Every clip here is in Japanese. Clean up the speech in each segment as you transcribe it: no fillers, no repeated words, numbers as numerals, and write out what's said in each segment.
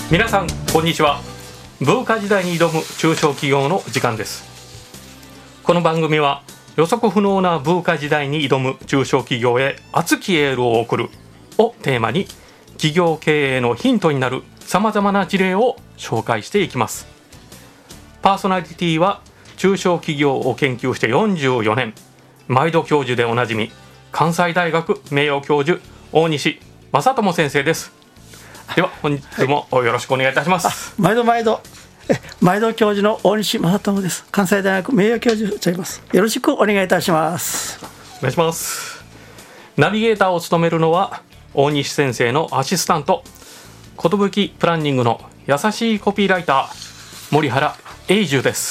皆さんこんにちは。文化時代に挑む中小企業の時間です。この番組は予測不能な文化時代に挑む中小企業へ熱きエールを送るをテーマに、企業経営のヒントになるさまざまな事例を紹介していきます。パーソナリティは中小企業を研究して44年、毎度教授でおなじみ、関西大学名誉教授大西正智先生です。では本日もよろしくお願いいたします。 毎度教授の大西正智です。関西大学名誉教授をしています。よろしくお願いいたします。 お願いします。ナビゲーターを務めるのは大西先生のアシスタント、寿プランニングの優しいコピーライター森原英二です。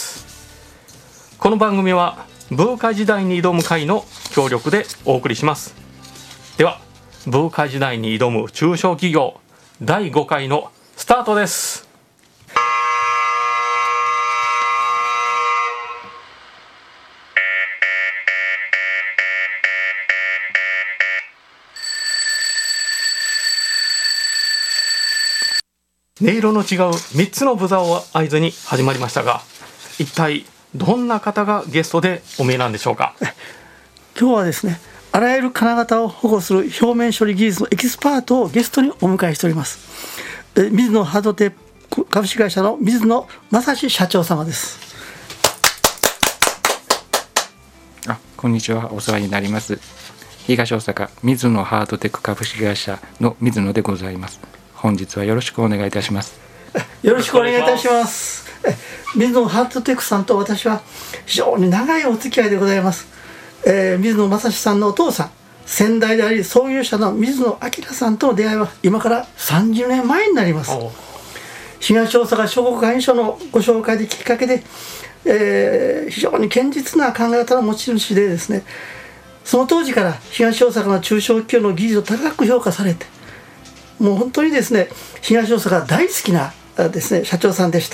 この番組は文化時代に挑む会の協力でお送りします。では文化時代に挑む中小企業第5回のスタートです。音色の違う3つのブザーを合図に始まりましたが、一体どんな方がゲストでお見えなんでしょうか。 今日はですね、あらゆる金型を保護する表面処理技術のエキスパートをゲストにお迎えしております。水野ハードテープ株式会社の水野正史社長様です。 こんにちは、お世話になります。東大阪水野ハードテック株式会社の水野でございます。本日はよろしくお願いいたします。 よろしくお願いいたします。水野ハードテックさんと私は非常に長いお付き合いでございます。水野正史さんのお父さん、先代であり創業者の水野明さんとの出会いは今から30年前になります。東大阪商工会議所のご紹介できっかけで、非常に堅実な考え方の持ち主でですね、その当時から東大阪の中小企業の技術を高く評価されて、もう本当にですね、東大阪大好きなですね、社長さんでした。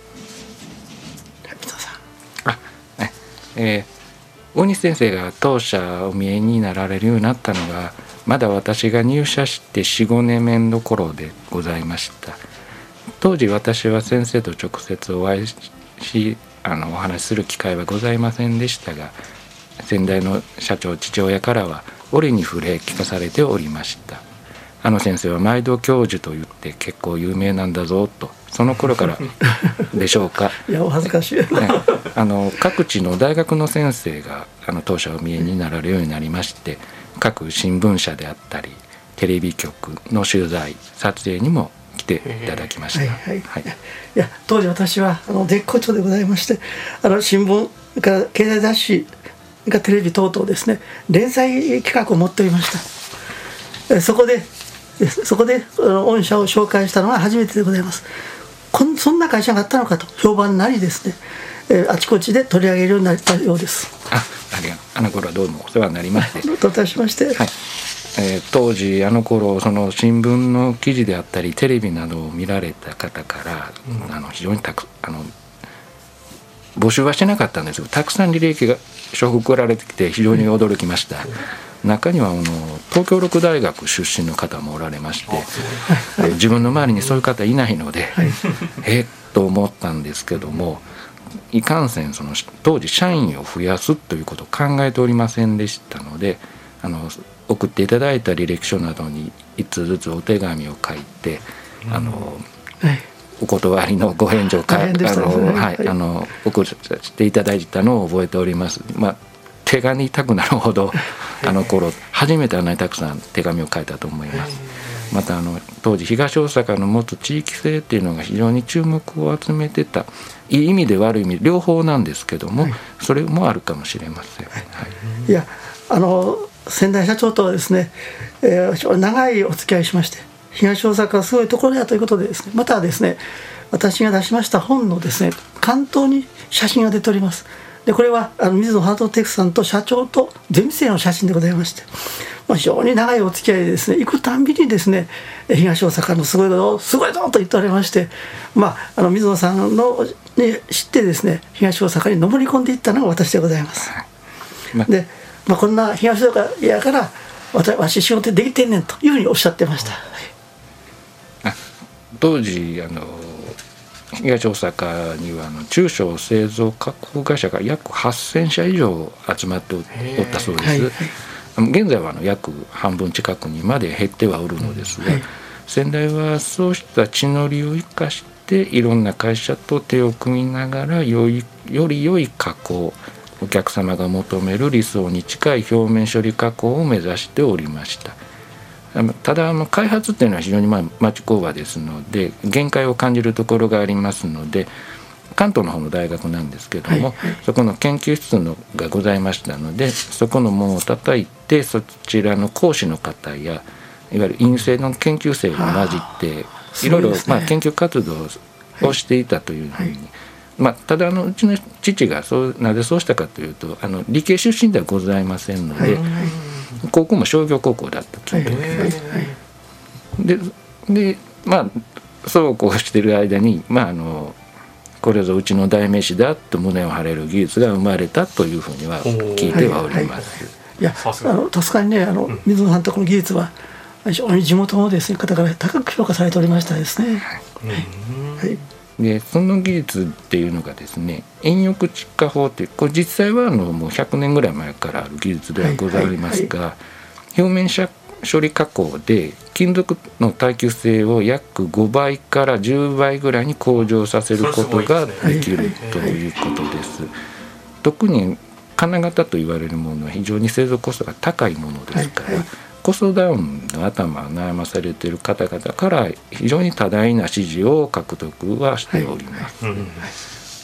水野さん。 大西先生が当社お見えになられるようになったのが、まだ私が入社して 4,5 年目の頃でございました。当時私は先生と直接お会いしお話しする機会はございませんでしたが、先代の社長父親からは折に触れ聞かされておりました。先生は毎度教授と言って結構有名なんだぞと、その頃からでしょうか。 いやお恥ずかしい、 各地の大学の先生が当社を見えになられるようになりまして、各新聞社であったりテレビ局の取材撮影にも来ていただきました。 いや当時私は絶好調でございまして、新聞から経済雑誌がテレビ等々ですね、連載企画を持っておりました。そこで御社を紹介したのは初めてでございます。そんな会社があったのかと評判になりですね、あちこちで取り上げるようになったようです。 あの頃はどうもお世話になりまして。 といたしまして、 当時頃その新聞の記事であったりテレビなどを見られた方から、非常に募集はしてなかったんですが、たくさん履歴が書送られてきて非常に驚きました。中には東京六大学出身の方もおられまして、自分の周りにそういう方いないので、と思ったんですけども、いかんせん当時社員を増やすということを考えておりませんでしたので、送っていただいた履歴書などに1通ずつお手紙を書いて、お断りのご返事を送っていただいたのを覚えております。手が痛くなるほど頃初めてあんなにたくさん手紙を書いたと思います。また当時東大阪の持つ地域性っていうのが非常に注目を集めてた、いい意味で悪い意味両方なんですけども、それもあるかもしれません。 いや先代社長とはですね、長いお付き合いしまして、東大阪はすごいところだということでですね、またですね、私が出しました本のですね、関東に写真が出ております。でこれは水野ハードテックさんと社長とゼミ生の写真でございまして、非常に長いお付き合いでですね、行くたんびにですね、東大阪のすごいぞすごいぞと言っておりまして、水野さんの、知ってですね、東大阪に登り込んでいったのが私でございます。で、こんな東大阪やからわし仕事できてんねんというふうにおっしゃってました。 当時東大阪には中小製造加工会社が約8000社以上集まっておったそうです、現在は約半分近くにまで減ってはおるのですが、先代はそうした地の利を生かしていろんな会社と手を組みながらより良い加工、お客様が求める理想に近い表面処理加工を目指しておりました。ただ開発っていうのは非常に町工場ですので限界を感じるところがありますので、関東の方の大学なんですけども、そこの研究室がございましたので、そこの門を叩いてそちらの講師の方やいわゆる院生の研究生が混じっていろいろ研究活動をしていたというふうに、ただうちの父がなぜそうしたかというと理系出身ではございませんので、高校も商業高校だったというでそうこうしている間にこれぞうちの代名詞だと胸を張れる技術が生まれたというふうには聞いてはおります。 いや確かにね水野さんとこの技術は非常に地元のですね方から高く評価されておりましたですね。 でその技術っていうのがですね、遠翼窒化法というこれ実際はもう100年ぐらい前からある技術ではございますが、表面処理加工で金属の耐久性を約5倍から10倍ぐらいに向上させることができるということです。特に金型と言われるものは非常に製造コストが高いものですから、コストダウンの頭を悩まされている方々から非常に多大な支持を獲得はしております。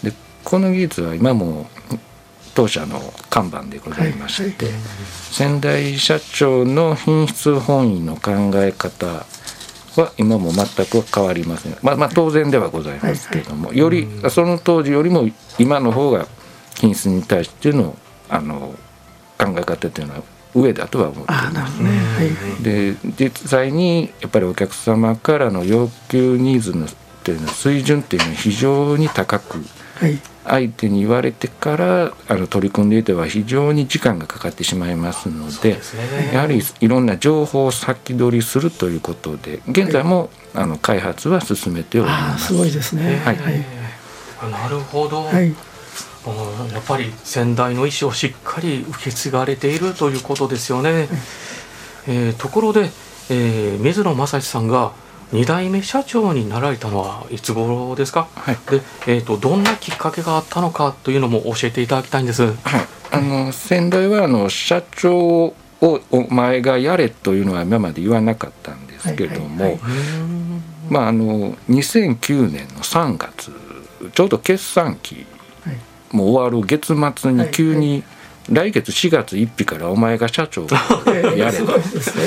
でこの技術は今も当社の看板でございまして、先代社長の品質本位の考え方は今も全く変わりません。当然ではございますけれども、よりその当時よりも今の方が品質に対しての考え方というのは上だとは思っています。で実際にやっぱりお客様からの要求ニーズのっていうの水準っていうのは非常に高く、相手に言われてから取り組んでいては非常に時間がかかってしまいますので、やはりいろんな情報を先取りするということで現在も開発は進めております。 すごいですね。 なるほど。やっぱり先代の意思をしっかり受け継がれているということですよね。ところで、水野正史さんが2代目社長になられたのはいつ頃ですか？で、どんなきっかけがあったのかというのも教えていただきたいんです。 先代は社長をお前がやれというのは今まで言わなかったんですけれども、2009年の3月ちょうど決算期もう終わる月末に急に来月4月1日からお前が社長をやれと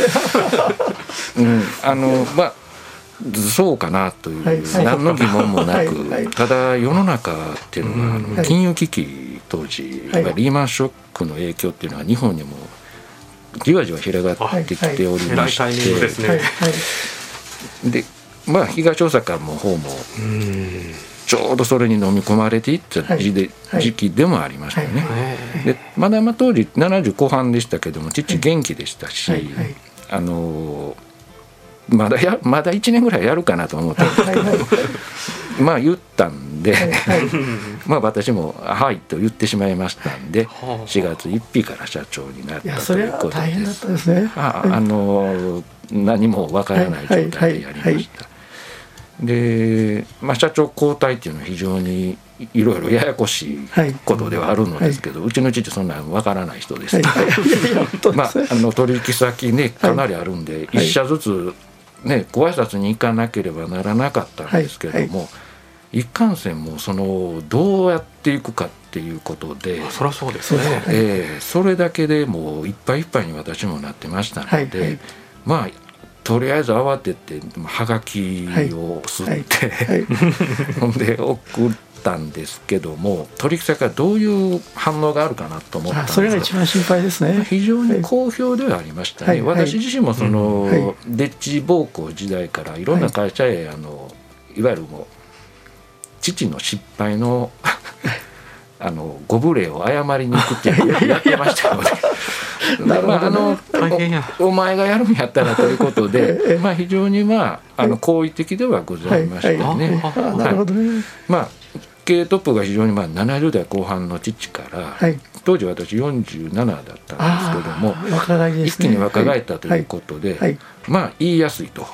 そうかなという何の疑問もなく、ただ世の中っていうのは金融危機当時リーマンショックの影響っていうのは日本にもじわじわ広がってきておりまして、で東大阪の方もちょうどそれに飲み込まれていった時期でもありましたよね。でまだ当時70後半でしたけども父元気でしたし、まだ1年ぐらいやるかなと思ったんですけど言ったんで私もはいと言ってしまいましたんで4月1日から社長になったということです。 大変だったですね。 何もわからない状態でやりました。で社長交代っていうのは非常にいろいろややこしいことではあるのですけど、うちの父そんなのわからない人ですので、取引先ねかなりあるんで、一社ずつねご挨拶に行かなければならなかったんですけども、一貫線もどうやっていくかっていうことで、 そりゃそうですね。 それだけでもういっぱいいっぱいに私もなってましたので、とりあえず慌ててはがきを吸ってほんで送ったんですけども、取引先がどういう反応があるかなと思ったんですが、 それが一番心配ですね。 非常に好評ではありましたね。私自身もデッチ暴行時代からいろんな会社へいわゆるもう父の失敗のご無礼を謝りに行くっていうやってましたので大変や。 お前がやるんやったらということで非常に好意的ではございましたね。 なるほどね。 経営トップが非常に70代後半の父から、当時私47だったんですけども、 若返りですね、 一気に若返ったということで、言いやすいと、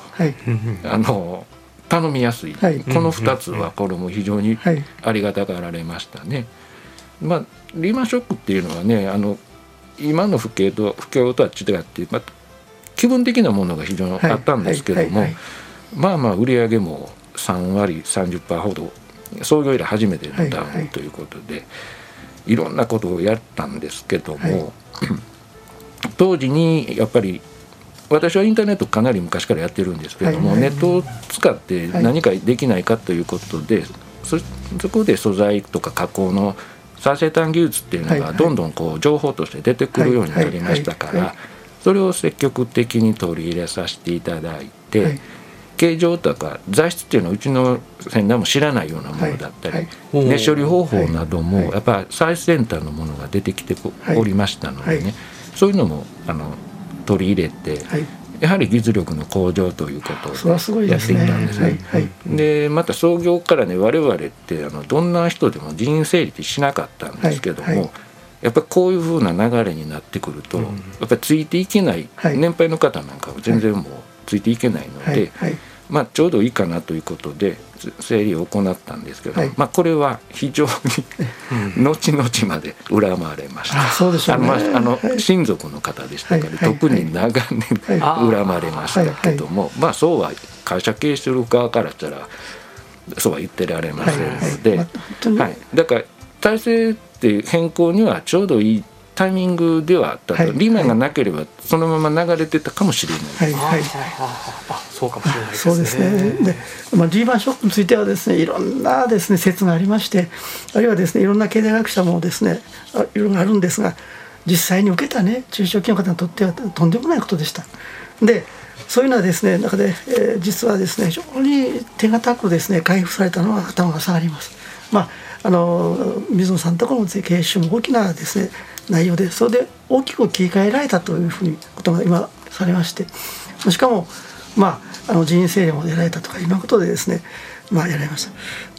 頼みやすい、この2つはこれも非常にありがたがられましたね。リーマンショックっていうのはね、今の不況とは違って、気分的なものが非常にあったんですけども、売り上げも3割 30% ほど創業以来初めてのダウンということで、いろんなことをやったんですけども、当時にやっぱり私はインターネットかなり昔からやってるんですけども、ネットを使って何かできないかということで、そこで素材とか加工の最先端技術っていうのがどんどん情報として出てくるようになりましたから、それを積極的に取り入れさせていただいて、形状とか材質っていうのはうちの先代も知らないようなものだったり、熱処理方法などもやっぱり最先端のものが出てきておりましたのでね、そういうのも取り入れて、やはり技術力の向上ということをやっていったんですね。でまた創業からね、我々ってどんな人でも人員整理ってしなかったんですけども、やっぱりこういう風な流れになってくると、やっぱりついていけない、年配の方なんかは全然もうついていけないので、ちょうどいいかなということで整理を行ったんですけど、これは非常に後々まで恨まれました。 そうでしょうね。 親族の方でしたから、特に長年恨まれましたけども、そうは会社経営してる側からしたらそうは言ってられませんので、だから体制って変更にはちょうどいいタイミングではあったと、リーマンがなければそのまま流れてたかもしれないです。 そうかもしれないですね。 そうですね。で、リーマンショックについてはですね、いろんなですね説がありまして、あるいはですねいろんな経済学者もですねいろいろあるんですが、実際に受けたね中小企業の方にとってはとんでもないことでした。で、そういうのはですね中で、実はですね非常に手堅くですね回復されたのは頭が下がります。水野さんのところの経営も大きなですね内容で、それで大きく切り替えられたというふうにことが今されまして、しかも人員整理もやられたとかいろんなことでですねやられました。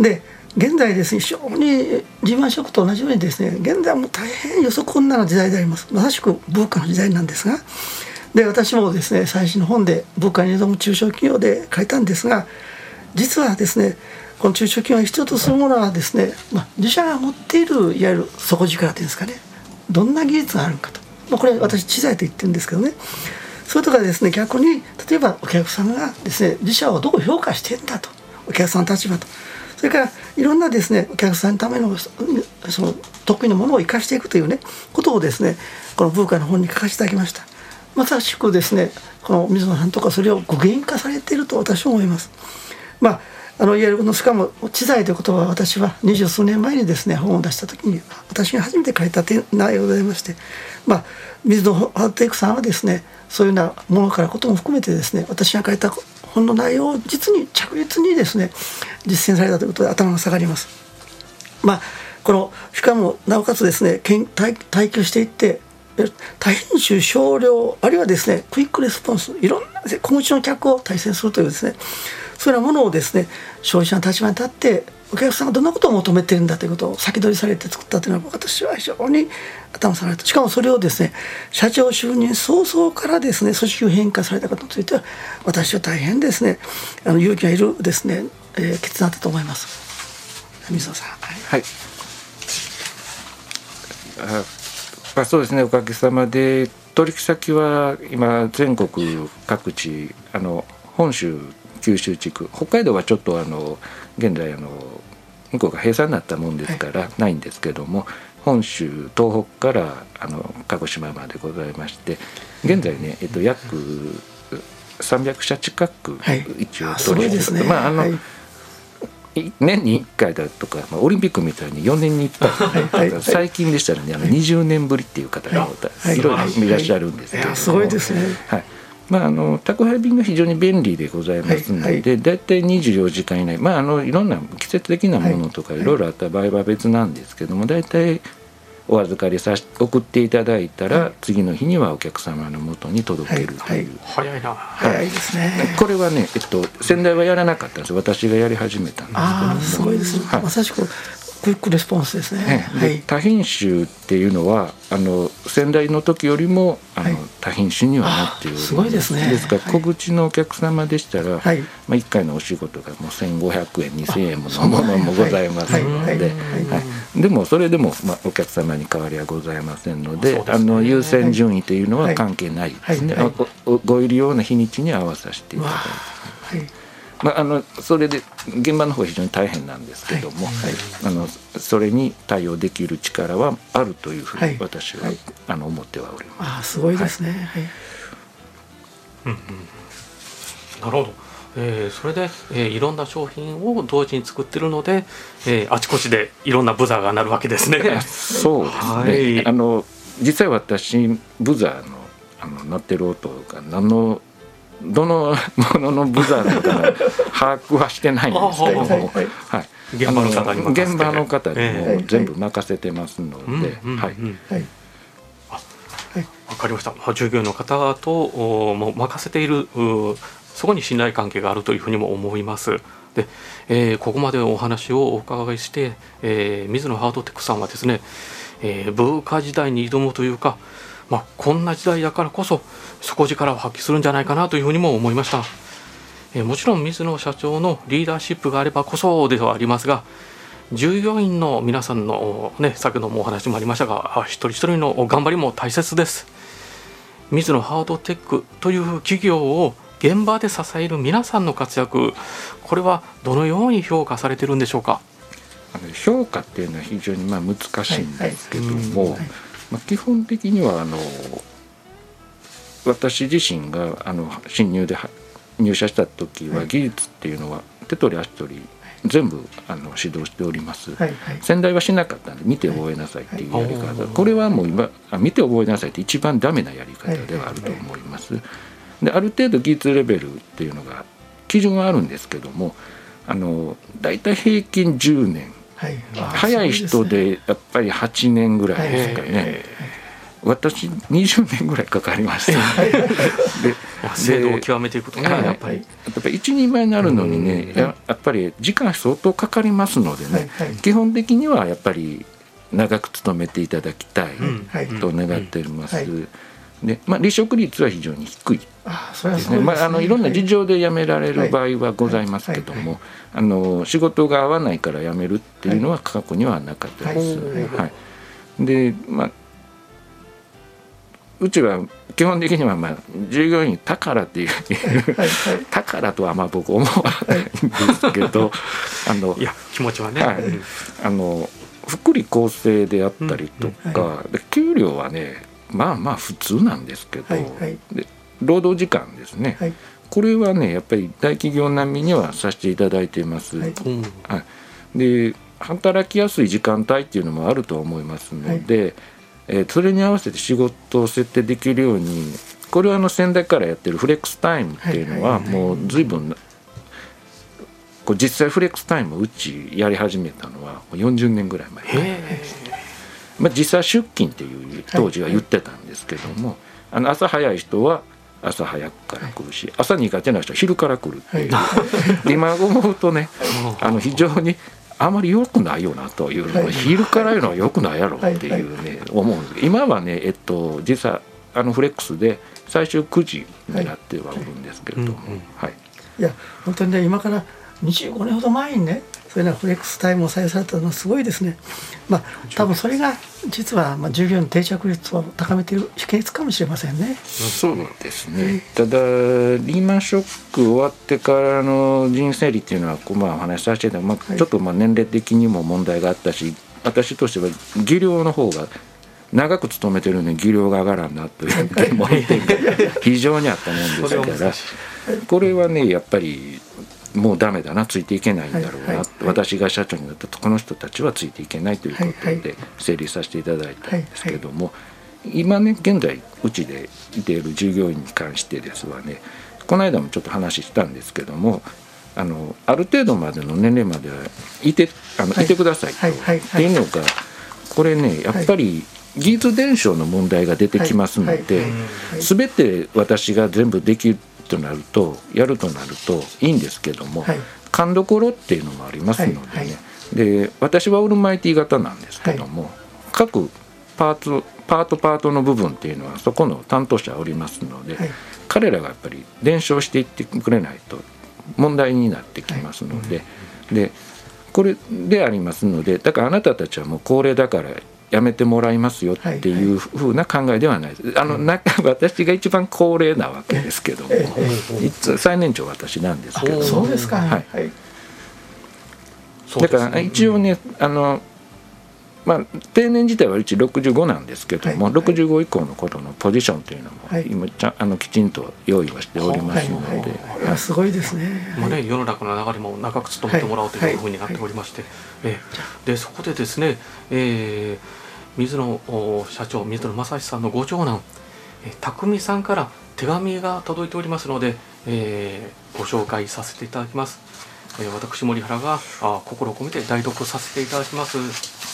で現在ですね非常にリーマンショックと同じようにですね現在はもう大変予測困難な時代であります。まさしくVUCAの時代なんですが、で私もですね最新の本でVUCAに挑む中小企業で書いたんですが、実はですねこの中小企業が必要とするものはですね、自社が持っているいわゆる底力というんですかね、どんな技術があるかと、これ私知財と言ってるんですけどね、それとかですね逆に例えばお客さんがですね自社をどう評価しているんだと、お客さんの立場と、それからいろんなですねお客さんのためのその得意なものを生かしていくというねことをですねこのVUCAの本に書かせていただきました。まさしくですねこの水野さんとかそれを具現化されていると私は思います。いわゆるこのしかも知財という言葉は私は20数年前にですね本を出した時に私が初めて書いた内容でございまして、水野晴之さんはですねそういうようなものからことも含めてですね私が書いた本の内容を実に着実にですね実践されたということで頭が下がります。このしかもなおかつですね耐久していって多品種少量あるいはですねクイックレスポンス、いろんな小口の客を対戦するというですねそういうものをですね消費者の立場に立ってお客さんがどんなことを求めているんだということを先取りされて作ったというのは私は非常に頭下がる。しかもそれをですね社長就任早々からですね組織を変化されたことについては私は大変ですね勇気がいるですね、決断だったと思います。水野さん。はい。 そうですね、おかげさまで取引先は今全国各地本州九州地区、北海道はちょっと現在向こうが閉鎖になったもんですからないんですけども、本州東北から鹿児島までございまして、現在ね、約300社近く一応取引先、年に1回だとか、オリンピックみたいに4年に1回最近でしたらね20年ぶりっていう方がいろいろいらっしゃるんですけども、 すごいですね。 宅配便が非常に便利でございますので、だいたい24時間以内、いろんな季節的なものとかいろいろあった場合は別なんですけども、だいたいお預かり送っていただいたら、次の日にはお客様のもとに届けるという、 早いな。 早いですね。 これはね、先代はやらなかったんです。私がやり始めたんですけども。 すごいですね。まさしくクイックレスポンスですね。 で多品種っていうのは先代の時よりも多品種にはなっております。 すごいですね。 ですから小口のお客様でしたら、1回のお仕事がもう1500円2000円ものものもございますので、でもそれでもお客様に変わりはございませんので、優先順位というのは関係ないですね。ご入り用の日にちに合わさせていただいて。それで現場の方は非常に大変なんですけども、それに対応できる力はあるというふうに私は思ってはおります。 すごいですね。 なるほど。それで、いろんな商品を同時に作ってるので、あちこちでいろんなブザーが鳴るわけですね。 そうですね。実際私ブザーの鳴ってる音がどのもののブザーだったら把握はしてないんですけども、 現場の方にも全部任せてますので、 わかりました。従業員の方とも任せている、そこに信頼関係があるというふうにも思います。で、ここまでお話をお伺いして、水野ハードテックさんはですね、文化時代に挑むというか、こんな時代だからこそ底力を発揮するんじゃないかなというふうにも思いました。もちろん水野社長のリーダーシップがあればこそではありますが、従業員の皆さんの先ほどもお話もありましたが、一人一人の頑張りも大切です。水野ハードテックという企業を現場で支える皆さんの活躍、これはどのように評価されているんでしょうか。 評価っていうのは非常に難しいんですけども、基本的には私自身が新入で入社した時は技術っていうのは手取り足取り全部指導しております。先代はしなかったんで見て覚えなさいっていうやり方、これはもう今見て覚えなさいって一番ダメなやり方ではあると思います。である程度技術レベルっていうのが基準はあるんですけども、だいたい平均10年、早い人でやっぱり8年ぐらいですかね。私20年ぐらいかかりました。 で精度を極めていくとね、やっぱり一人前になるのにね、やっぱり時間相当かかりますのでね、基本的にはやっぱり長く勤めていただきたいと願っております。で離職率は非常に低いですね。いろんな事情で辞められる場合はございますけども、仕事が合わないから辞めるっていうのは過去にはなかったです。でうちは基本的には従業員宝っていう宝とは僕思わないんですけどいや気持ちはね、 福利厚生であったりとか、給料はね普通なんですけど、で労働時間ですね、これはねやっぱり大企業並みにはさせていただいています。で働きやすい時間帯っていうのもあると思いますので、それに合わせて仕事を設定できるように、これは先代からやってるフレックスタイムっていうのはもう随分実際フレックスタイムをうちやり始めたのは40年ぐらい前ですね。実際出勤っていう当時は言ってたんですけども、朝早い人は朝早くから来るし、朝苦手な人は昼から来るっていうで今思うとね非常にあまり良くないよなというの、昼からいうのは良くないやろっていうね思うんですけど、今はね実際フレックスで最終9時になってはおるんですけれども、 いや本当にね今から25年ほど前にねそういうのフレックスタイムを採用されたのはすごいですね。多分それが実は従業員の定着率を高めている秘訣かもしれませんね。 そうですね。ただリーマンショック終わってからの人生理っていうのはお話しさせていただいて、ちょっと年齢的にも問題があったし、私としては技量の方が長く勤めてるのに技量が上がらんなという疑問点が非常にあったもんですからこれはねやっぱりもうダメだな、ついていけないんだろうな、私が社長になったこの人たちはついていけないということで整理させていただいたんですけども、 今ね現在うちでいている従業員に関してですわね、この間もちょっと話したんですけども、ある程度までの年齢まではいてくださいと、っていうのがこれねやっぱり技術伝承の問題が出てきますので、全て私が全部できるとなるとやるとなるといいんですけども、勘どころっていうのもありますのでね、で私はオールマイティ型なんですけども、各パートの部分っていうのはそこの担当者おりますので、彼らがやっぱり伝承していってくれないと問題になってきますので、でこれでありますので、だからあなたたちはもう高齢だからやめてもらいますよっていうふうな考えではないです。私が一番高齢なわけですけども、最年長私なんですけども、 そうですか、 だから一応ね定年自体はうち65なんですけども、65以降のことのポジションというのも今きちんと用意はしておりますので、 これはすごいですね。 世の中の流れも長く務めてもらおうというふうになっておりまして、でそこでですね、水野社長、水野正史さんのご長男匠さんから手紙が届いておりますので、ご紹介させていただきます。私森原が心を込めて代読させていただきます。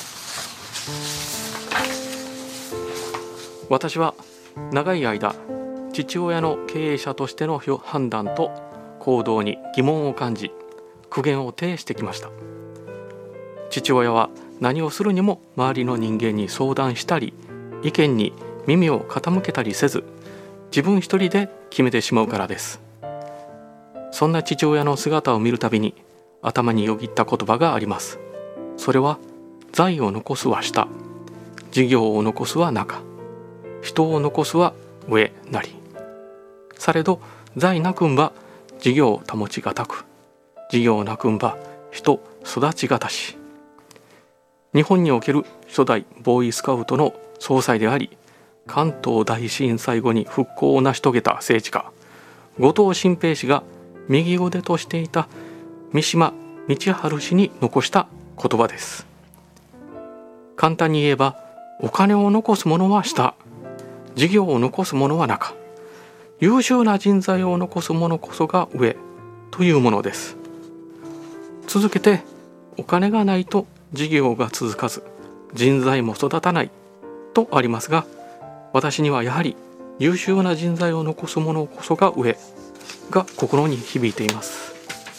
私は長い間父親の経営者としての判断と行動に疑問を感じ、苦言を呈してきました。父親は何をするにも周りの人間に相談したり、意見に耳を傾けたりせず、自分一人で決めてしまうからです。そんな父親の姿を見るたびに頭によぎった言葉があります。それは、財を残すは下、事業を残すは中、人を残すは上なり。されど財なくんば事業を保ちがたく、事業なくんば人育ちがたし。日本における初代ボーイスカウトの総裁であり、関東大震災後に復興を成し遂げた政治家後藤新平氏が右腕としていた三島道春氏に残した言葉です。簡単に言えば、お金を残すものは下、事業を残すものは中、優秀な人材を残すものこそが上というものです。続けて、お金がないと事業が続かず人材も育たないとありますが、私にはやはり優秀な人材を残すものこそが上が心に響いています。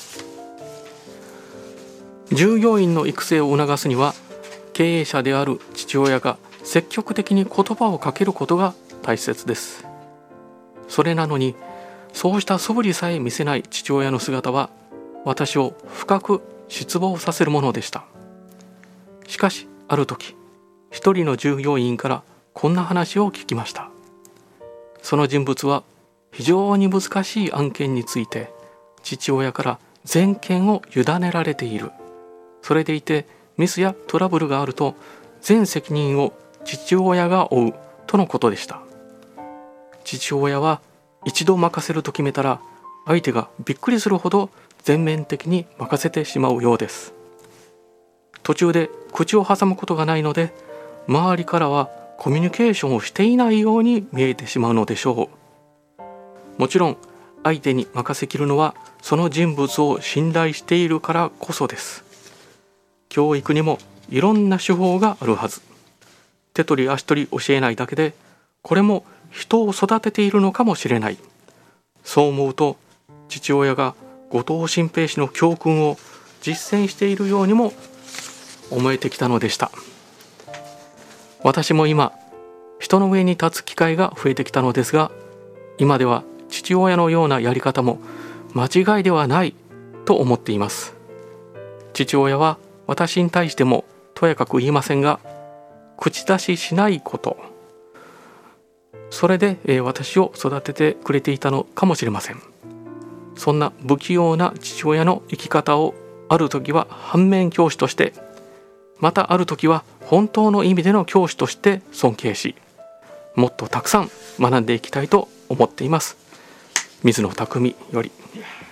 従業員の育成を促すには、経営者である父親が積極的に言葉をかけることが大切です。それなのに、そうした素振りさえ見せない父親の姿は私を深く失望させるものでした。しかしある時、一人の従業員からこんな話を聞きました。その人物は非常に難しい案件について父親から全権を委ねられている。それでいてミスやトラブルがあると全責任を父親が負うとのことでした。父親は一度任せると決めたら相手がびっくりするほど全面的に任せてしまうようです。途中で口を挟むことがないので、周りからはコミュニケーションをしていないように見えてしまうのでしょう。もちろん相手に任せきるのはその人物を信頼しているからこそです。教育にもいろんな手法があるはず。手取り足取り教えないだけで、これも人を育てているのかもしれない。そう思うと、父親が後藤新平氏の教訓を実践しているようにも思えてきたのでした。私も今、人の上に立つ機会が増えてきたのですが、今では父親のようなやり方も間違いではないと思っています。父親は私に対してもとやかく言いませんが、口出ししないこと、それで私を育ててくれていたのかもしれません。そんな不器用な父親の生き方をある時は反面教師として、またある時は本当の意味での教師として尊敬し、もっとたくさん学んでいきたいと思っています。水野匠より。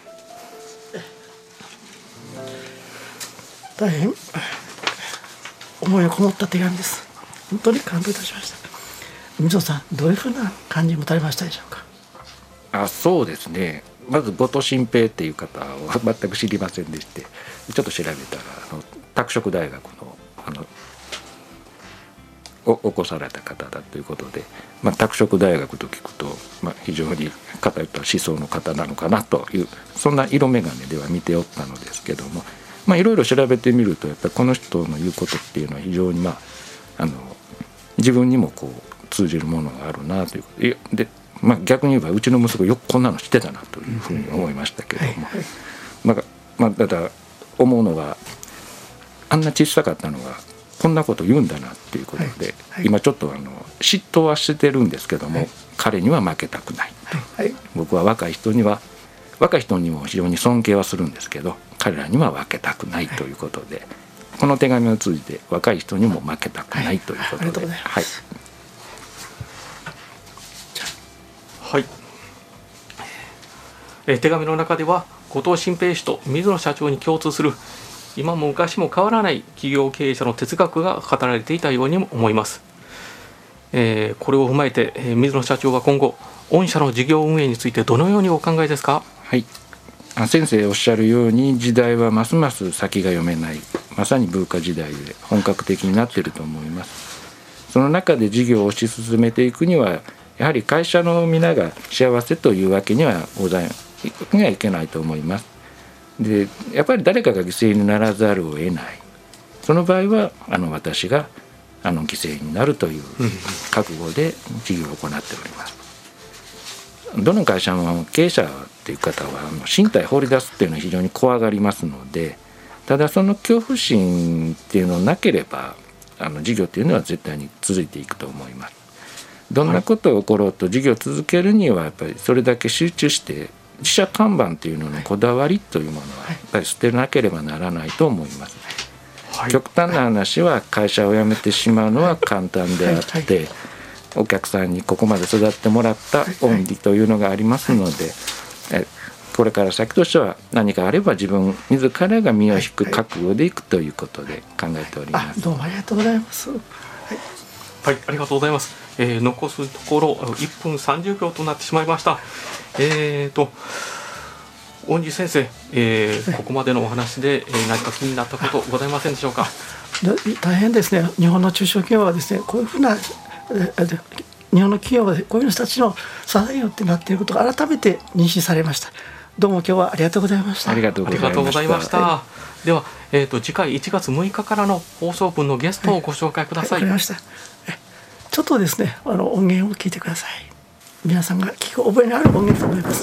大変思いのこもった手紙です。本当に感動いたしました。 水野さんどういうふうな感じ持たれましたでしょうか。 そうですね、まず後藤新平っていう方は全く知りませんでして、ちょっと調べたら拓殖大学の起こされた方だということで、拓殖大学と聞くと、非常に偏った思想の方なのかなという、そんな色眼鏡では見ておったのですけども、いろいろ調べてみるとやっぱりこの人の言うことっていうのは非常に自分にもこう通じるものがあるなということで、逆に言えばうちの息子よくこんなの知ってたなというふうに思いましたけども、ただ思うのはあんな小さかったのがこんなこと言うんだなっていうことで、今ちょっと嫉妬はしてるんですけども、彼には負けたくない、僕は若い人にも非常に尊敬はするんですけど、彼らには負けたくないということで、この手紙を通じて若い人にも負けたくないということで、 手紙の中では後藤新平氏と水野社長に共通する今も昔も変わらない企業経営者の哲学が語られていたようにも思います。これを踏まえて水野社長は今後御社の事業運営についてどのようにお考えですか。 先生おっしゃるように時代はますます先が読めない、まさにブーカ時代で本格的になっていると思います。その中で事業を推し進めていくにはやはり会社の皆が幸せというわけにはいけないと思います。でやっぱり誰かが犠牲にならざるを得ない、その場合は私が犠牲になるという覚悟で事業を行っております。どの会社も経営者という方は身体放り出すっていうのは非常に怖がりますので、ただその恐怖心っていうのなければ事業っていうのは絶対に続いていくと思います。どんなことが起ころうと事業を続けるにはやっぱりそれだけ集中して自社看板というののこだわりというものはやっぱり捨てなければならないと思います。極端な話は会社を辞めてしまうのは簡単であって、お客さんにここまで育ってもらった恩義というのがありますので、これから先としては何かあれば自らが身を引く覚悟でいくということで考えております。 どうもありがとうございます。 ありがとうございます。残すところ1分30秒となってしまいました。恩師先生、ここまでのお話で何か気になったことございませんでしょうか。 大変ですね。日本の中小企業はですね、こういうふうな日本の企業はこういう人たちの支えよってなっていることが改めて認識されました。どうも今日はありがとうございました。 ありがとうございました。 では、次回1月6日からの放送分のゲストをご紹介ください。 わかりました。ちょっとですね、音源を聞いてください。皆さんが聞く覚えのある音源と思います。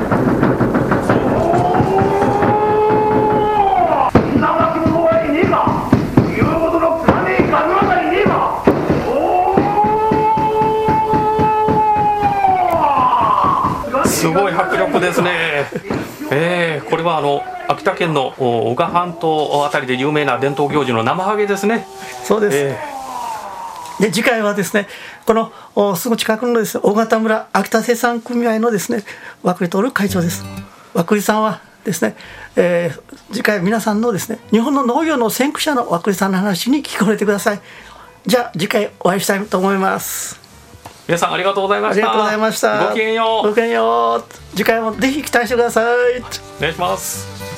すごい迫力ですね。これは秋田県の男鹿半島あたりで有名な伝統行事の生ハゲですね。 そうです。で次回はですね、このすぐ近くのですね、大潟村秋田生産組合のですね、涌井徹会長です。涌井さんはですね、次回皆さんのですね、日本の農業の先駆者の涌井さんの話に聞かれてください。じゃあ次回お会いしたいと思います。 皆さんありがとうございました。 ありがとうございました。 ごきげんよう。 ごきげんよう。次回もぜひ期待してください。 お願いします。